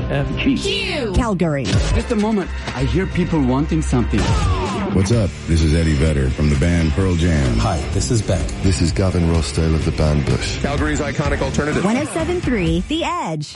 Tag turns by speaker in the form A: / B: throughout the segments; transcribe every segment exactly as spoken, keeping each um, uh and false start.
A: F G.
B: Q. Calgary.
C: Just a moment. I hear people wanting something.
D: What's up? This is Eddie Vedder from the band Pearl Jam.
E: Hi, this is Beck.
F: This is Gavin Rossdale of the band Bush.
G: Calgary's iconic alternative.
B: one oh seven point three The Edge.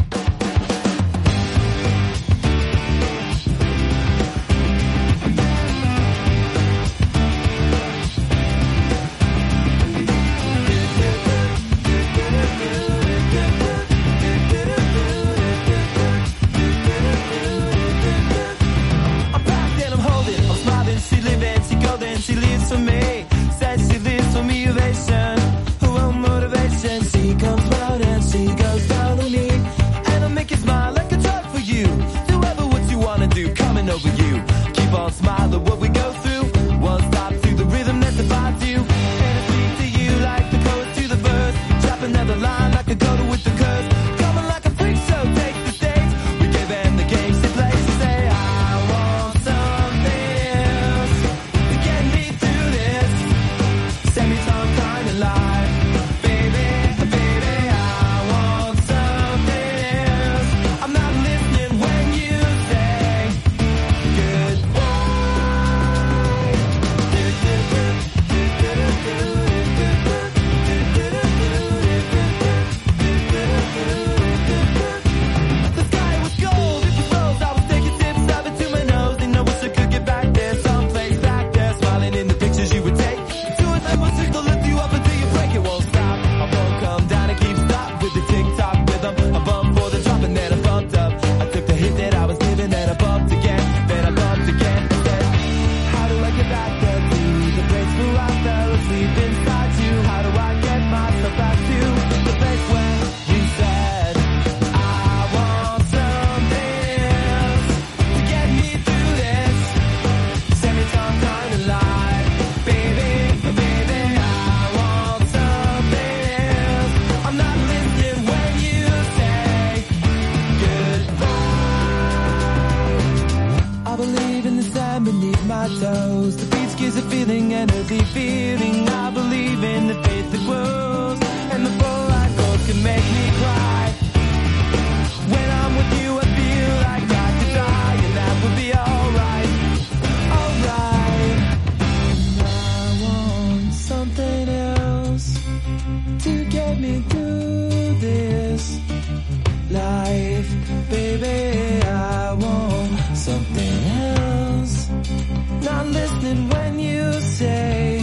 H: She lives for me, says she lives for me, ovation, her own motivation. She comes round and she goes down on me, and I'll make you smile like a drug for you. Do ever what you wanna do, coming over you. Keep on smiling, what we go through, won't stop through the rhythm that defines you. And I speak to you like the poet to the verse, drop another line like a go with the curse. Coming like a freak show, take the stage, we give them the games to play. She say, I want something else to get me through this semi-time kind of life. Baby, baby, I want something else. I'm not listening when you say goodbye. The sky was gold, it was rose. I was taking sips of it to my nose, and I wish I could get back there, someplace back there, smiling in the pictures you would take. To it, I was sick to lift you up until you break. It won't stop. I won't come down and keep stop with the tick-tock rhythm. I bumped for the drop and then I bumped up. I took the hit that I was giving, then I bumped again, then I bumped again. I said, how do I get back there to the place where I fell asleep inside you? How do I get myself back to the place where you said, I want something else to get me through this semi-time kind of life. Baby, baby, I want something else. I'm not listening when you say goodbye. I believe in the sand beneath my toes. The beach gives a feeling and a deep feeling. I believe in the faith that grows, and the full-light gold can make me cry. When I'm with you, I feel like I could die, and that would be alright, alright. And I want something else to get me through this life. Baby, I want something else. Not listening when you say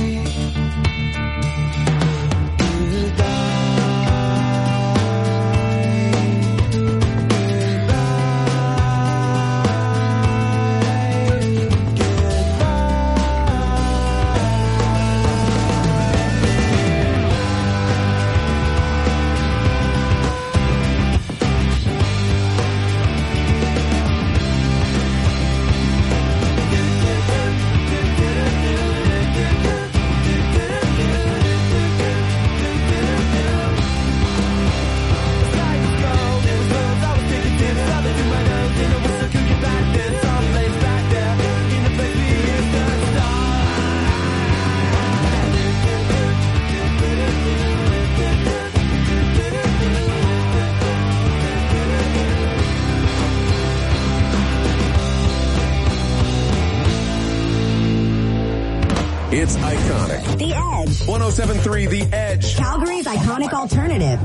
G: It's iconic.
B: The Edge.
G: one oh seven point three The Edge.
B: Calgary's iconic alternative.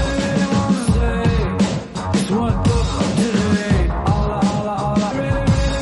H: All I, all I really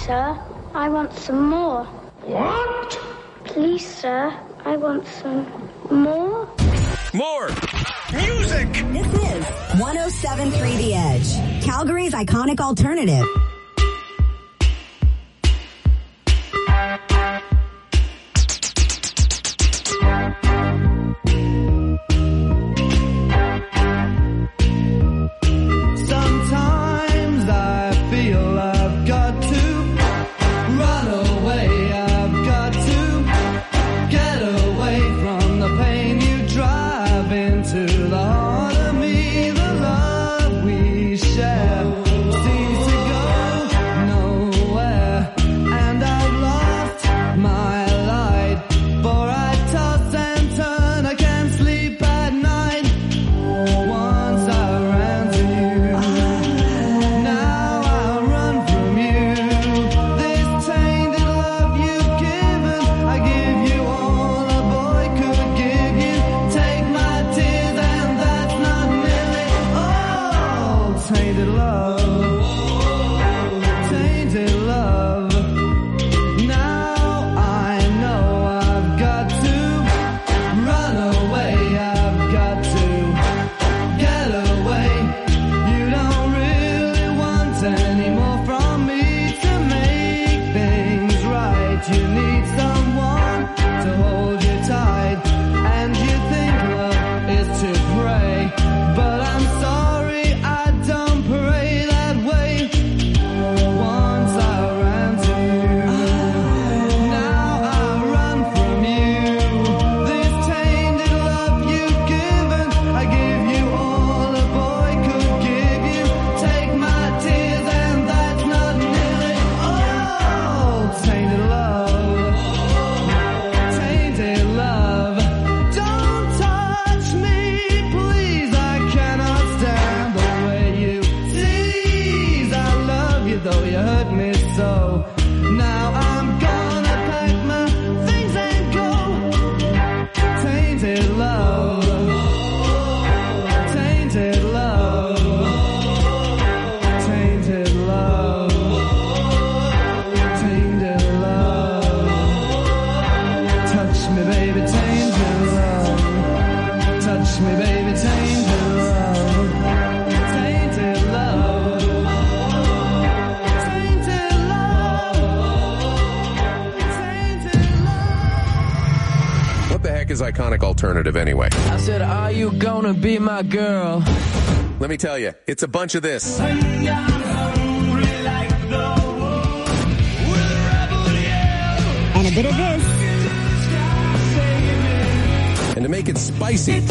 A: sir. I want some more.
E: What?
A: Please, sir. I want some more.
G: More music.
B: This is one oh seven point three The Edge, Calgary's iconic alternative.
H: Sometimes I feel I've got to run away. I've got to get away from the pain you drive into the heart of me. The love we share seems to go nowhere, and I've lost my light, for I toss and turn. I can't sleep at night. Once I ran to you, now I run from you. This tainted love you've given, I give you all a boy could give you. Take my tears and that's not nearly all. Tainted love, tainted love. Now I know I've got to run away. I've got to get away. You don't really want any more from me to make things right. You need someone to hold you tight, and you think love is to pray, but I'm sorry, I don't pray that way. Once I ran to you, now I run from you. This tainted love you've given, I give you all a boy could give you. Take my tears and that's not nearly all. Tainted love, tainted love. Don't touch me, please. I cannot stand the way you tease. I love you though you hurt me so. Now I'm gonna pack my things and go. Tainted love, tainted love, tainted love, tainted love. Touch me, baby, tainted love. Touch me, baby, tainted love. Tainted love, tainted love, tainted love.
G: What the heck is iconic alternative anyway?
H: I said, are you gonna be my girl?
G: Let me tell you, it's a bunch of this.
B: And a bit of this.
G: And to make it spicy,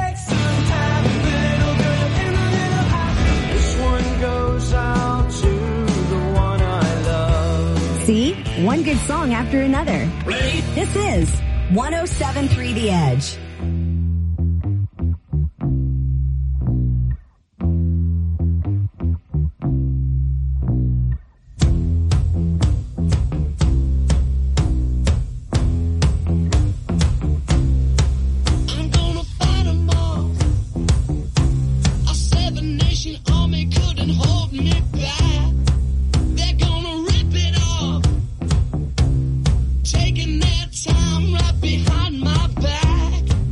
B: See? One good song after another. This is one oh seven point three The Edge.
I: I'm gonna fight 'em all. A seven-nation army couldn't hold me back. They're gonna rip it off, taking their time right behind my back.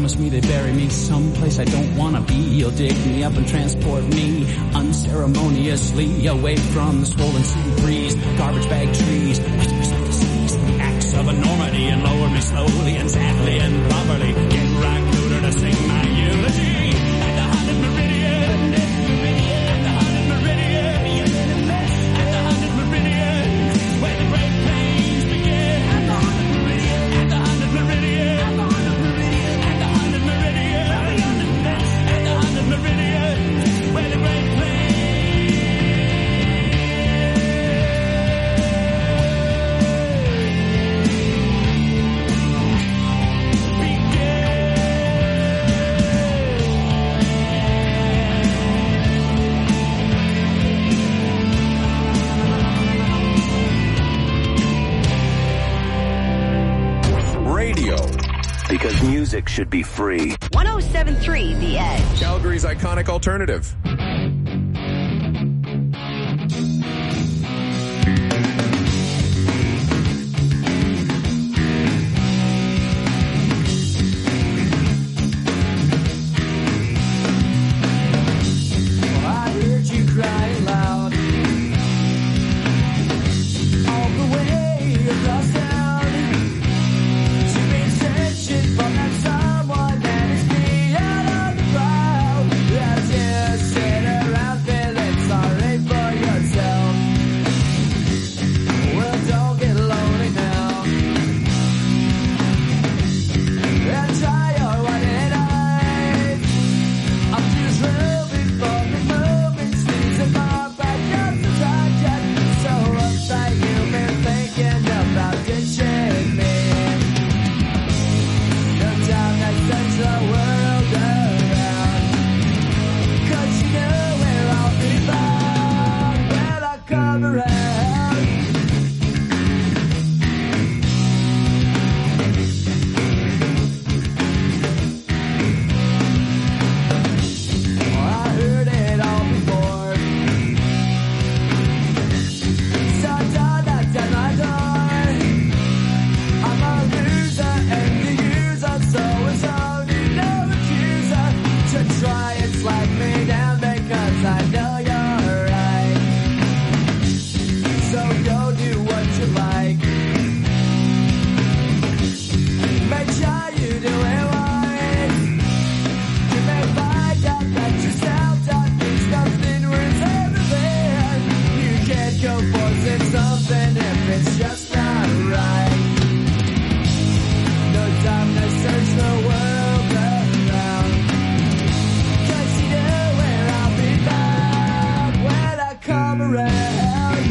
C: promise me they bury me someplace I don't wanna be. You'll dig me up and transport me unceremoniously away from the swollen sea breeze, garbage bag trees, acts of enormity, and lower me slowly and sadly and properly. Get right cooler to sing my eulogy at the hundred meridian, at the hundred meridian, at the hundred meridian, where the great plains begin. At the hundred meridian, at the hundred meridian, at the hundred meridian, at the hundred meridian, at the hundred meridian, where the great plains.
E: Because music should be free.
B: one oh seven point three The Edge.
G: Calgary's iconic alternative.
H: I heard you crying loud all the way across town. You've been searching for that someone that is beyond the crowd. As you sit around feeling sorry for yourself. Well, don't get lonely now. And try your one and eyes. I'm just moving for the moving streets of my backyard project. So upside you've been thinking about ditching me. No time that turns the world around. 'Cause you know where I'll be found when I come around. I heard it all before. So don't knock at my door. I'm a loser and the user, so it's only no accuser to try and slap me down because I know you're right. So go do what you like. Make sure you do it right. You may find out that yourself don't think nothing worth everything. You can't go forcing something if it's just not right. No time to search the world around. 'Cause you know where I'll be found when I come around.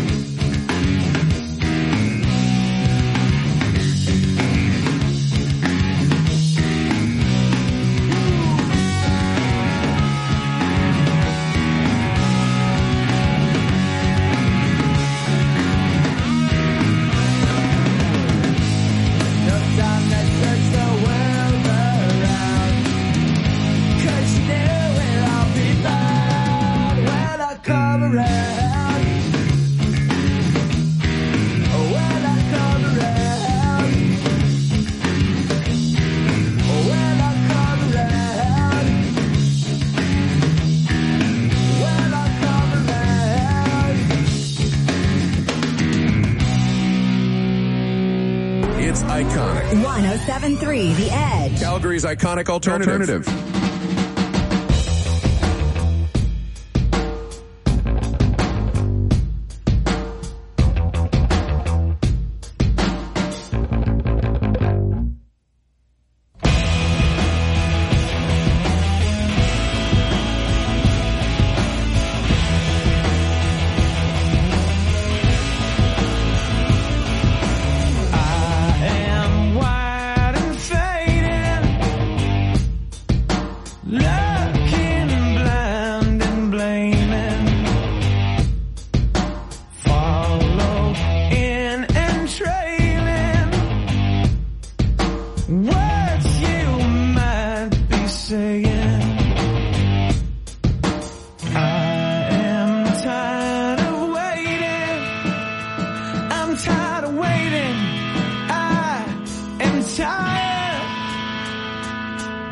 H: No time to search the world around. 'Cause you know where I'll be found when I come around. Oh, when I come around. Oh, when I come around. When I come around.
G: It's iconic.
B: one oh seven point three The Edge.
G: Calgary's iconic alternative.
H: I am white and fading, looking blind and blaming. Follow in and trailing words you might be saying. I am tired of waiting. I'm tired of waiting. I am tired.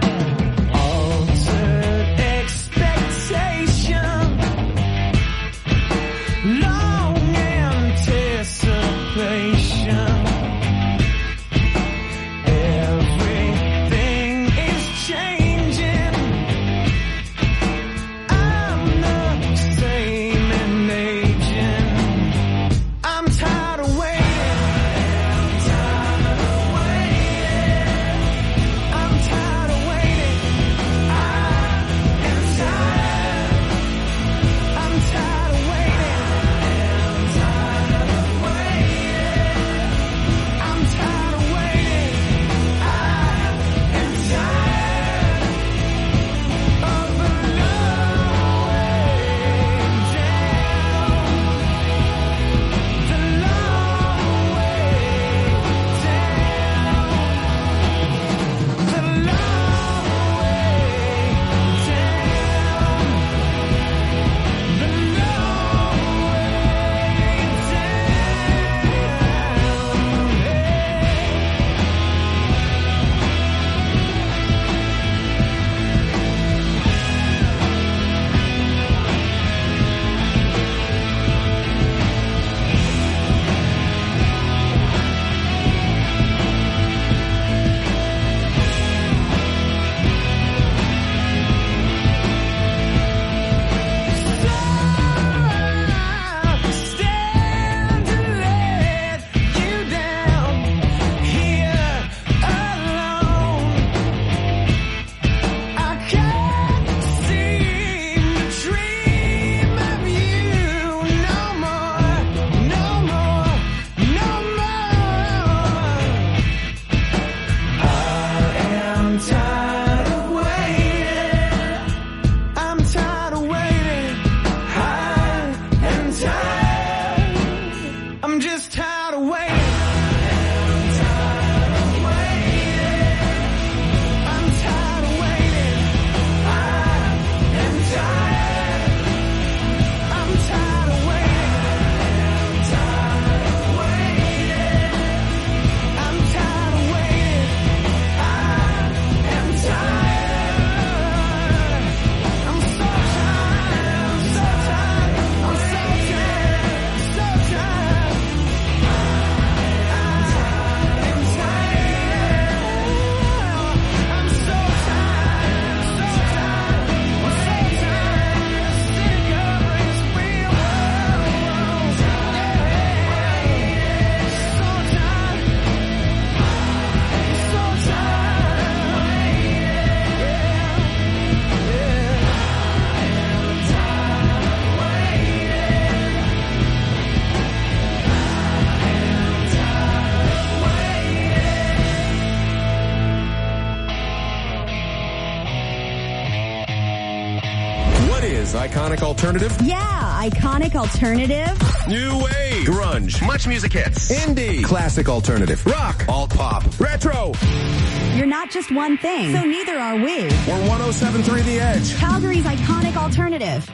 G: is Iconic Alternative.
B: Yeah, iconic alternative.
G: New Wave. Grunge.
E: Much music hits.
G: Indie. Classic Alternative. Rock.
E: Alt pop.
G: Retro.
B: You're not just one thing, so neither are we.
G: We're one oh seven point three The Edge.
B: Calgary's iconic alternative.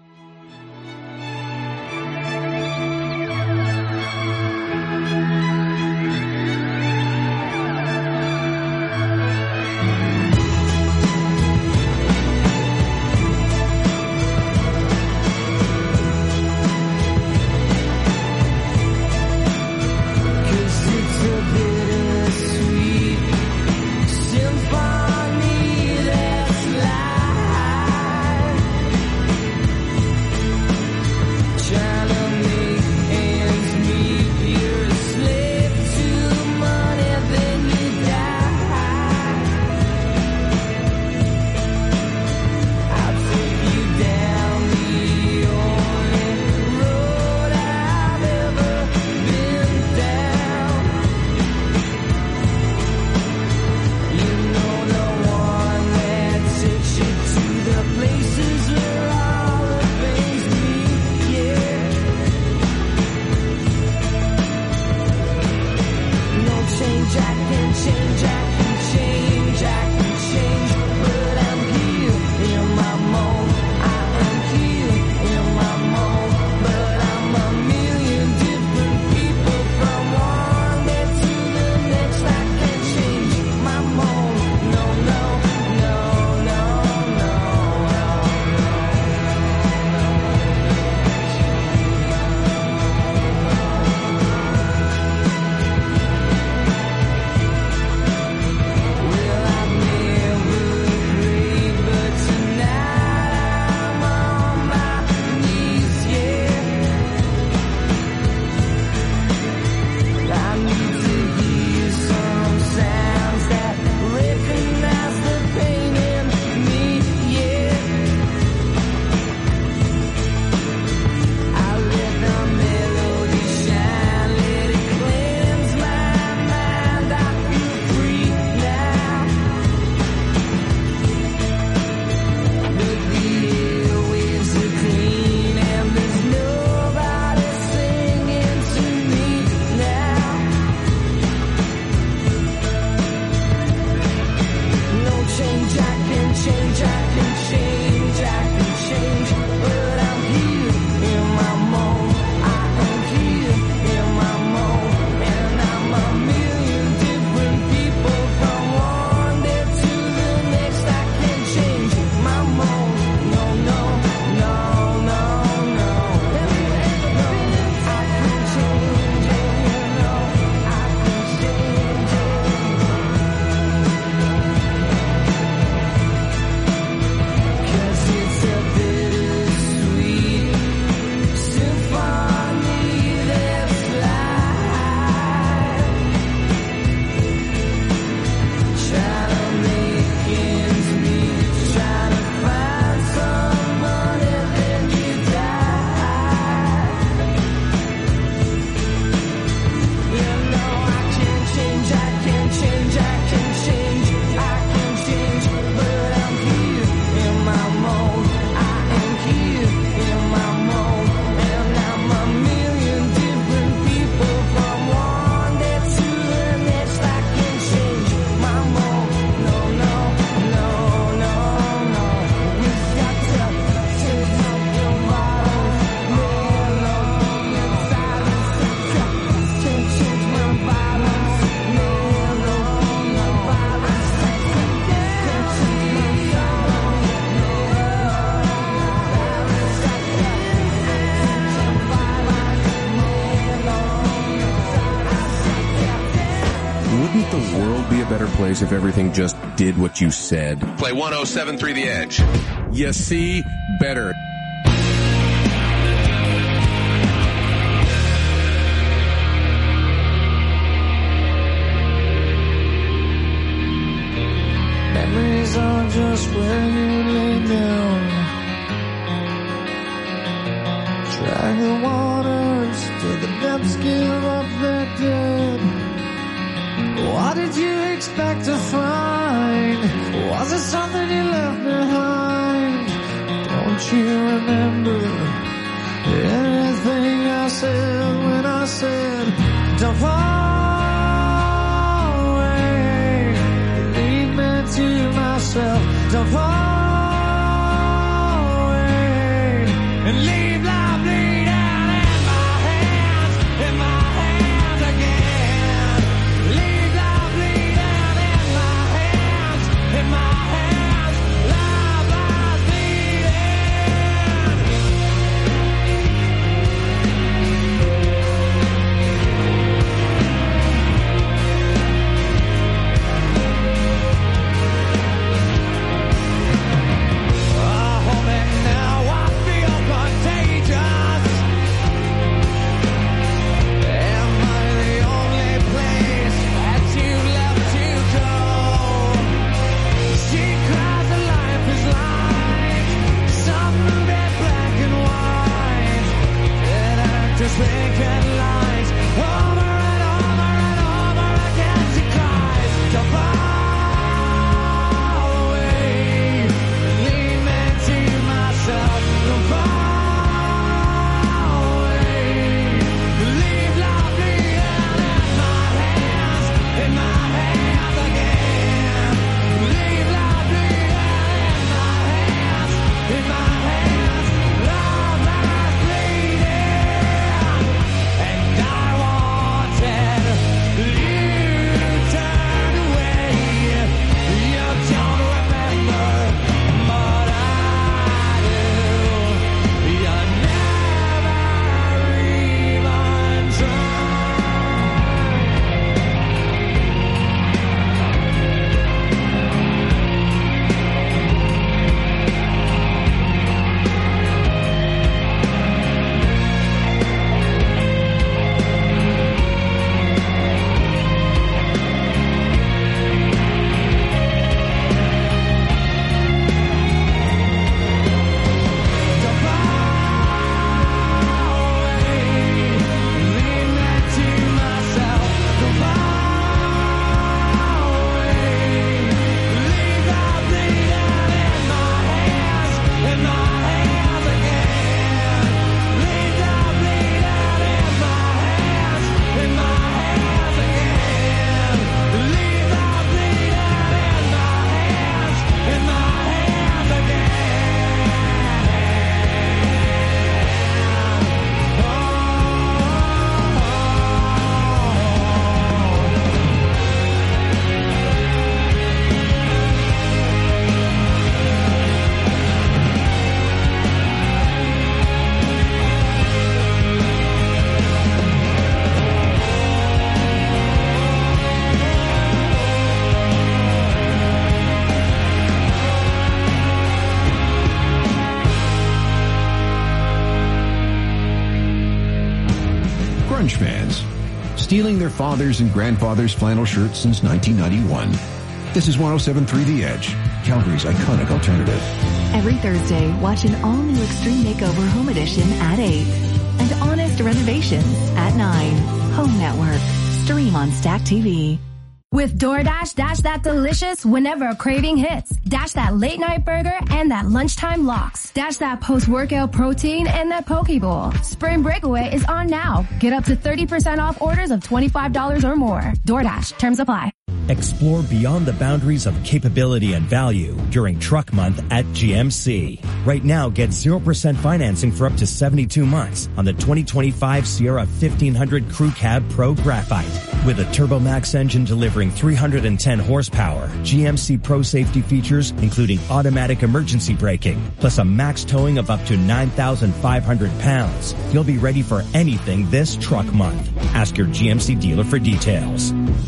G: Wouldn't the world be a better place if everything just did what you said?
E: Play one oh seven point three The Edge.
G: You see, better.
H: Memories are just where you lay down. Drag the waters till the depths give up their dead. What did you expect to find? Was it something you left behind? Don't you remember everything I said when I said, don't fall away, leave me to myself, don't fall away, and leave life bleeding in my hands, in my hands again, leave life bleeding in my hands, in my hands, life lies just vacant lines over and over and over again. She cries, don't fall away, leave me to myself, don't fall away, leave love bleeding in my hands, in my hands again, leave love bleeding in my hands, in my hands, love lies bleeding. And I wanted you turned away. You don't remember, but I do. You never even
J: Grunge fans, stealing their fathers' and grandfathers' flannel shirts since nineteen ninety-one. This is one oh seven point three The Edge, Calgary's iconic alternative.
K: Every Thursday, watch an all-new Extreme Makeover Home Edition at eight. And Honest Renovations at nine. Home Network. Stream on Stack T V.
L: With DoorDash, dash that delicious whenever a craving hits. Dash that late night burger and that lunchtime lox. Dash that post-workout protein and that poke bowl. Spring Breakaway is on now. Get up to thirty percent off orders of twenty-five dollars or more. DoorDash. Terms apply.
M: Explore beyond the boundaries of capability and value during Truck Month at G M C. Right now, get zero percent financing for up to seventy-two months on the twenty twenty-five Sierra fifteen hundred Crew Cab Pro Graphite. With a TurboMax engine delivering three hundred ten horsepower, G M C Pro safety features including automatic emergency braking, plus a max towing of up to nine thousand five hundred pounds. You'll be ready for anything this Truck Month. Ask your G M C dealer for details.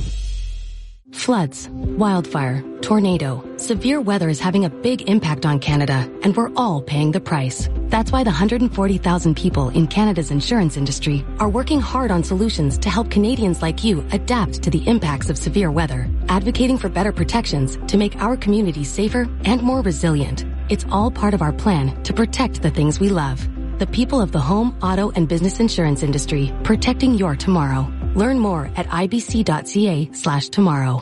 N: Floods, wildfire, tornado, severe weather is having a big impact on Canada, and we're all paying the price. That's why the one hundred forty thousand people in Canada's insurance industry are working hard on solutions to help Canadians like you adapt to the impacts of severe weather, advocating for better protections to make our communities safer and more resilient. It's all part of our plan to protect the things we love. The people of the home, auto, and business insurance industry, protecting your tomorrow. Learn more at ibc.ca slash tomorrow.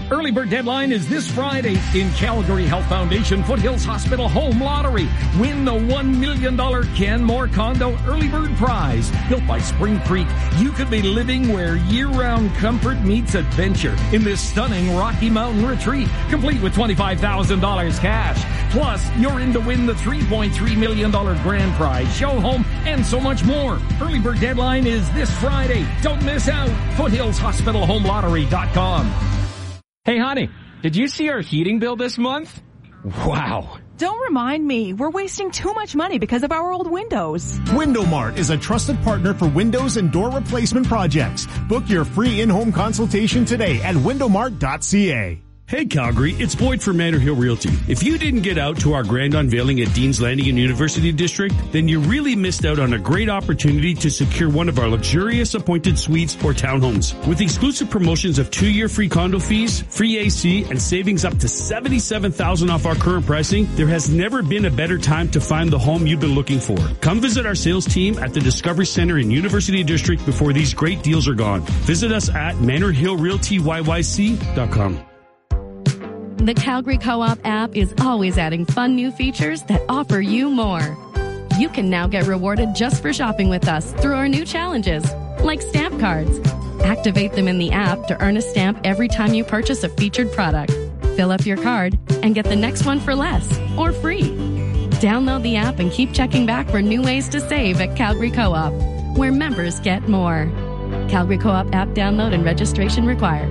O: Early bird deadline is this Friday in Calgary Health Foundation Foothills Hospital Home Lottery. Win the one million dollars Ken Moore Condo Early Bird Prize. Built by Spring Creek, you could be living where year-round comfort meets adventure in this stunning Rocky Mountain retreat, complete with twenty-five thousand dollars cash. Plus, you're in to win the three point three million dollars grand prize, show home, and so much more. Early bird deadline is this Friday. Don't miss out. foothills hospital home lottery dot com.
P: Hey, honey, did you see our heating bill this month? Wow.
Q: Don't remind me. We're wasting too much money because of our old windows.
R: Window Mart is a trusted partner for windows and door replacement projects. Book your free in-home consultation today at window mart dot c a.
S: Hey Calgary, it's Boyd from Manor Hill Realty. If you didn't get out to our grand unveiling at Dean's Landing in University District, then you really missed out on a great opportunity to secure one of our luxurious appointed suites or townhomes. With exclusive promotions of two-year free condo fees, free A C, and savings up to seventy-seven thousand dollars off our current pricing, there has never been a better time to find the home you've been looking for. Come visit our sales team at the Discovery Center in University District before these great deals are gone. Visit us at manor hill realty y y c dot com.
N: The Calgary Co-op app is always adding fun new features that offer you more. You can now get rewarded just for shopping with us through our new challenges, like stamp cards. Activate them in the app to earn a stamp every time you purchase a featured product. Fill up your card and get the next one for less or free. Download the app and keep checking back for new ways to save at Calgary Co-op, where members get more. Calgary Co-op app download and registration required.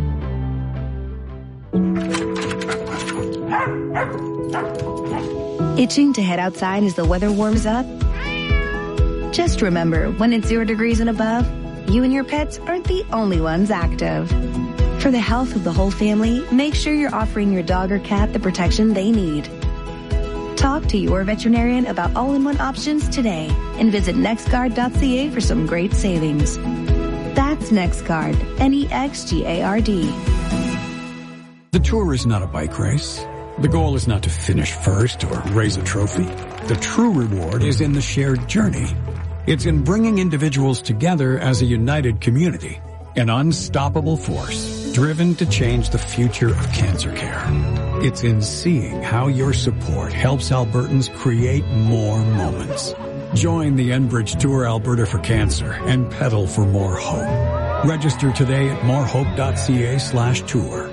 B: Itching to head outside as the weather warms up? Just remember, when it's zero degrees and above, you and your pets aren't the only ones active. For the health of the whole family, make sure you're offering your dog or cat the protection they need. Talk to your veterinarian about all-in-one options today and visit nextguard dot c a for some great savings. That's NextGuard, N E X G A R D.
T: The Tour is not a bike race. The goal is not to finish first or raise a trophy. The true reward is in the shared journey. It's in bringing individuals together as a united community, an unstoppable force driven to change the future of cancer care. It's in seeing how your support helps Albertans create more moments. Join the Enbridge Tour Alberta for Cancer and pedal for more hope. Register today at morehope dot c a slash tour.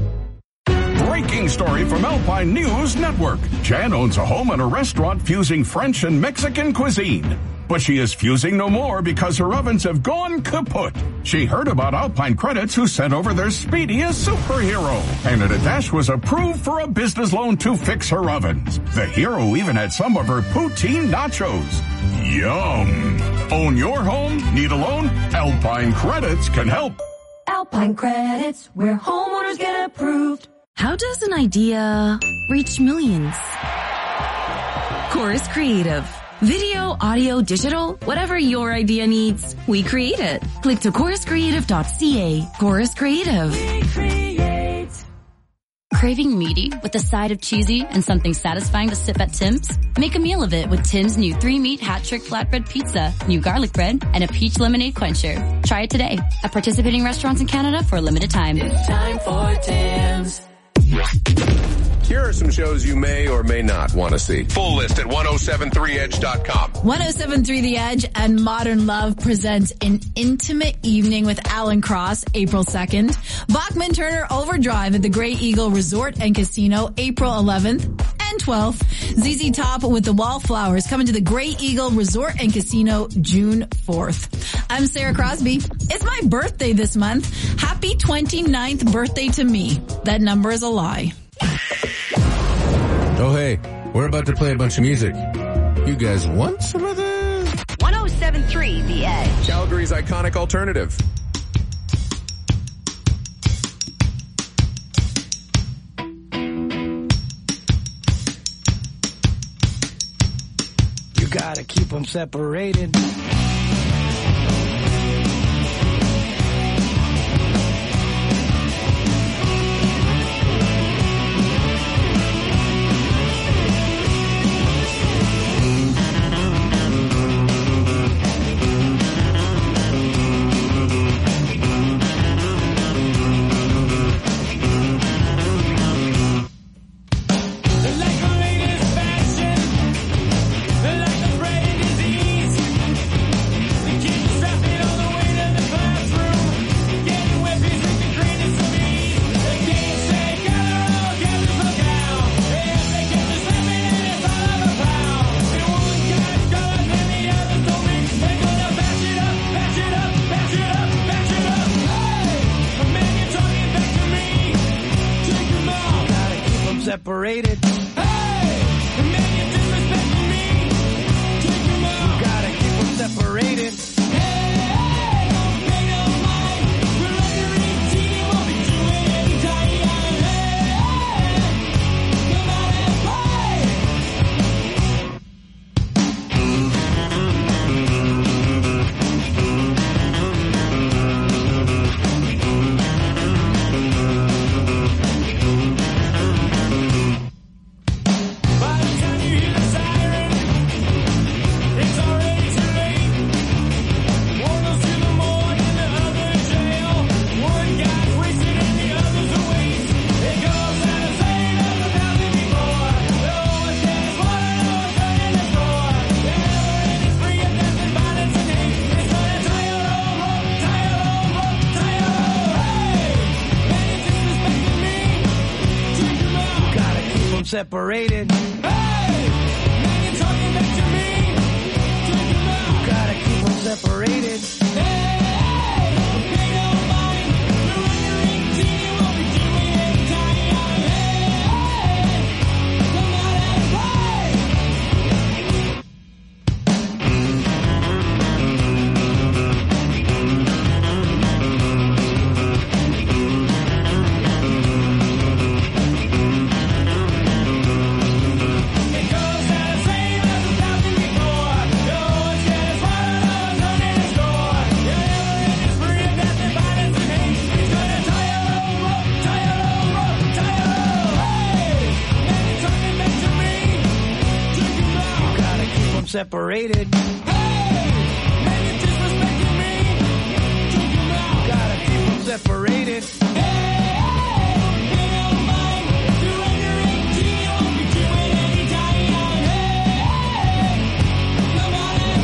U: Breaking story from Alpine News Network. Jan owns a home and a restaurant fusing French and Mexican cuisine. But she is fusing no more because her ovens have gone kaput. She heard about Alpine Credits, who sent over their speediest superhero. Canada Dash was approved for a business loan to fix her ovens. The hero even had some of her poutine nachos. Yum! Own your home? Need a loan? Alpine Credits can help.
V: Alpine Credits, where homeowners get approved.
W: How does an idea reach millions? Chorus Creative. Video, audio, digital, whatever your idea needs, we create it. Click to chorus creative dot c a. Chorus Creative.
V: We create.
X: Craving meaty with a side of cheesy and something satisfying to sip at Tim's? Make a meal of it with Tim's new three-meat hat-trick flatbread pizza, new garlic bread, and a peach lemonade quencher. Try it today at participating restaurants in Canada for a limited time.
V: It's time for Tim's.
E: Here are some shows you may or may not want to see. Full list at ten seventy-three edge dot com.
Y: ten seventy-three The Edge and Modern Love presents an intimate evening with Alan Cross, April second. Bachman Turner Overdrive at the Grey Eagle Resort and Casino, April eleventh and twelfth. Z Z Top with the Wallflowers coming to the Grey Eagle Resort and Casino, June fourth. I'm Sarah Crosby. It's my birthday this month. Happy twenty-ninth birthday to me. That number is a lie.
F: Oh, hey, we're about to play a bunch of music. You guys want some of this?
B: ten seventy-three The Edge.
E: Calgary's iconic alternative.
Z: You gotta keep them separated. separated. Hey, the man you disrespecting me. Take him out. You gotta keep them separated. Hey, don't pay no mind. We're under eighteen, won't be doing any time. Hey, come out and play. Separated. Hey, man, you're talking back to me. Take him out. You gotta keep them separated. Hey, don't pay no mind. We're under eighteen, won't be doing any time. Hey, come out and separated. Hey, man, you're disrespecting me. Take him out. Gotta keep them separated. Hey, pay no mind. You're under eighteen, won't be doing any time. Hey, come out and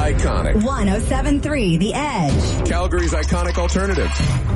E: iconic.
A: one oh seven point three The Edge.
E: Calgary's iconic alternative.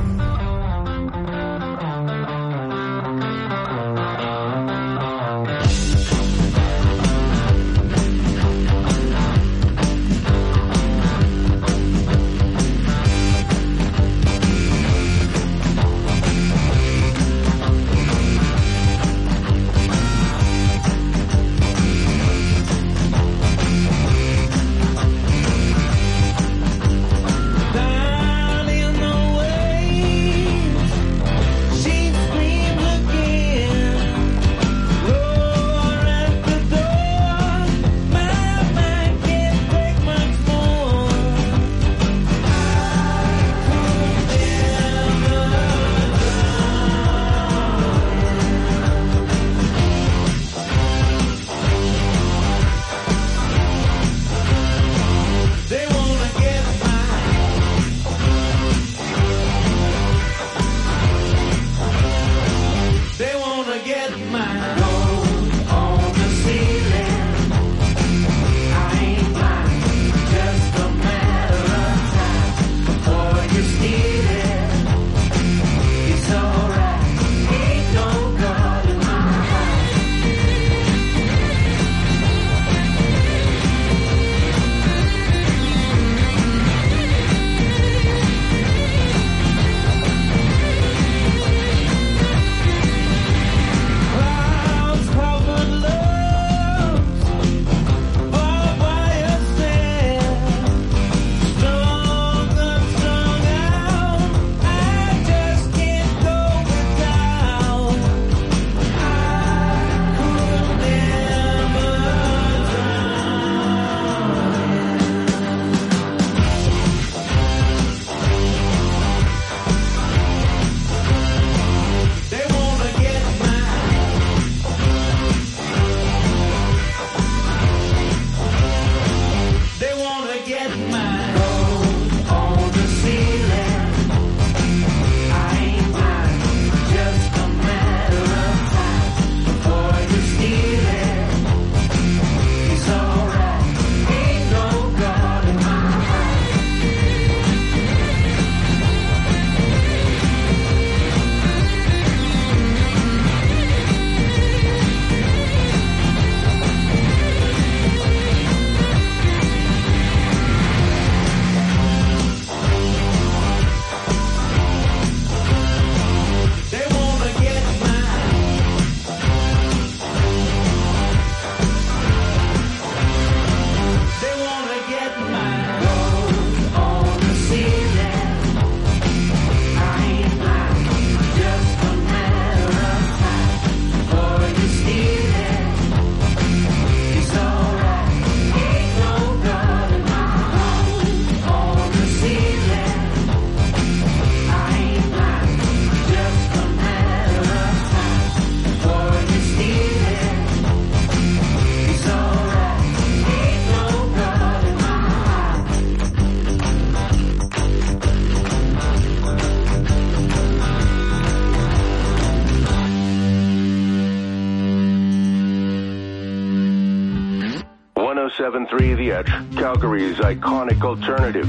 E: one oh seven point three The Edge, Calgary's iconic alternative.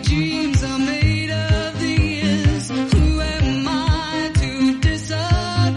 Z: Dreams are made of these. Who am I to disagree?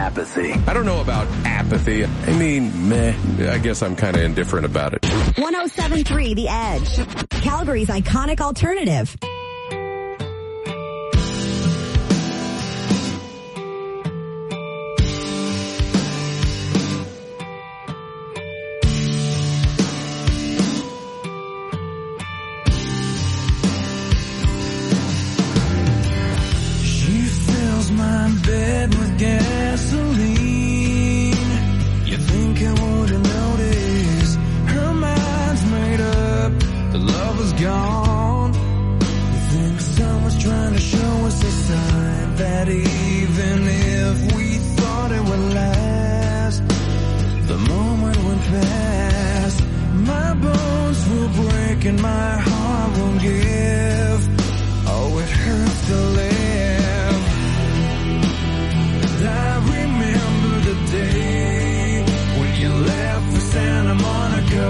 E: apathy. I don't know about apathy. I mean, meh. I guess I'm kind of indifferent about it.
A: one oh seven point three The Edge. Calgary's iconic alternative.
Z: My bed with gasoline. You think I wouldn't notice? Her mind's made up, the love is gone. You think someone's trying to show us a sign that even if we thought it would last, the moment went past. My bones will break and my heart won't give. Oh, it hurts to live. I remember the day when you left for Santa Monica.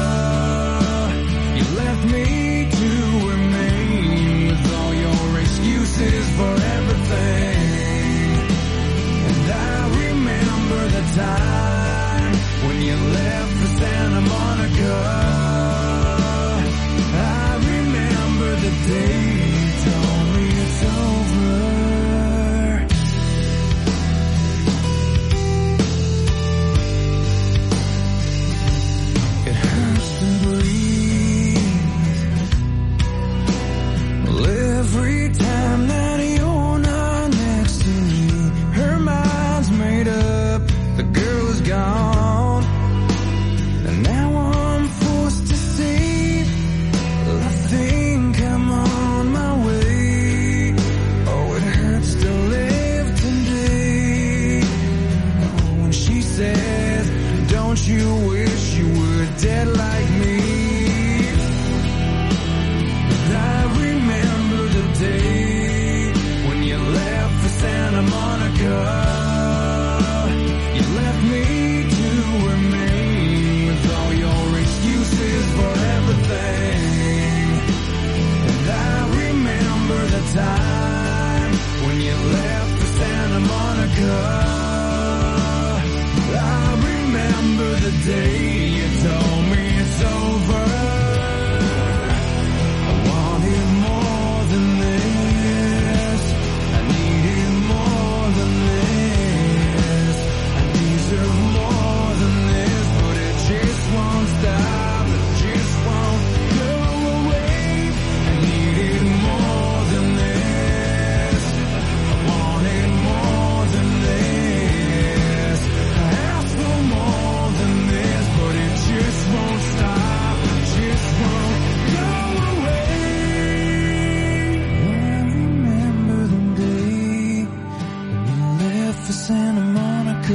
Z: You left me to remain with all your excuses for everything. And I remember the time when you left for Santa Monica. I remember the day you told me it's over. Every time that you're not next to me, her mind's made up, the girl is gone. And now I'm forced to say, I think I'm on my way. Oh, it hurts to live today. Oh, when she says, don't you wish you were dead like me? Day when you left for Santa Monica, you left me to remain with all your excuses for everything. And I remember the time when you left for Santa Monica. I remember the day you told me it's over. I wanted more than this. I needed more than this. I deserve more than this, but it just won't stop. It just won't go away. I needed more than this. I wanted more than this. I asked for more than this, but it just won't stop. It just won't go away. For Santa Monica,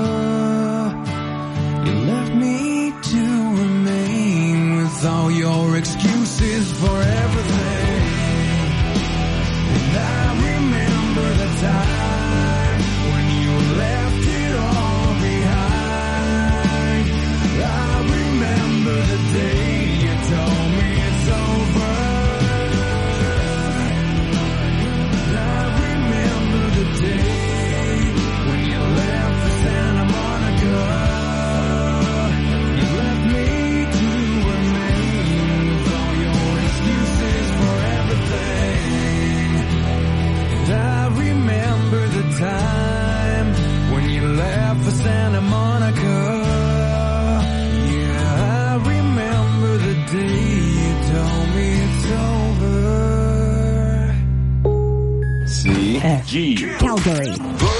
Z: you left me to remain with all your excuses for everything. And I remember the time when you left it all behind. I remember the day you told me it's over. I remember the day Santa Monica, you left me to remain with all your excuses for everything. And I remember the time when you left for Santa Monica. Yeah, I remember the day you told me it's over.
C: C G
A: Calgary.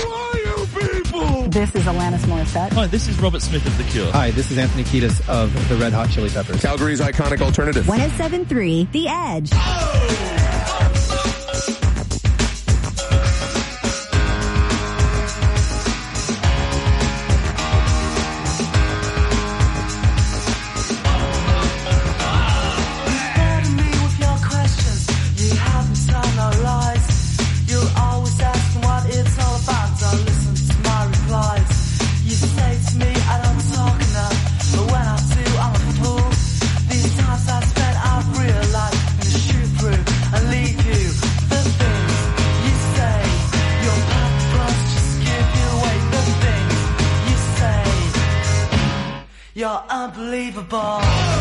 D: This is Alanis Morissette.
C: Hi, this is Robert Smith of The Cure.
G: Hi, this is Anthony Kiedis of the Red Hot Chili Peppers.
E: Calgary's iconic alternative.
A: one oh seven point three The Edge. Oh!
Z: But when I do, I'm a fool. These times I spent, I've realized in the shoot proof. You're unbelievable.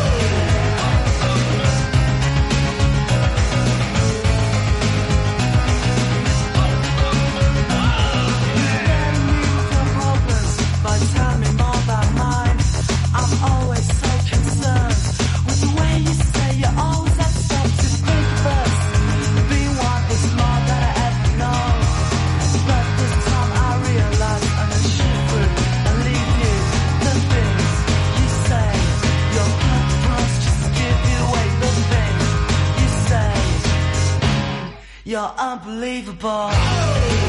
Z: But tell me more about mine. I'm always so concerned with the way you say you always have something to think first. Being one is more than I ever know. But this time I realize I'm a shepherd and leave you the things you say. Your purpose just give you away the things you say. You're unbelievable.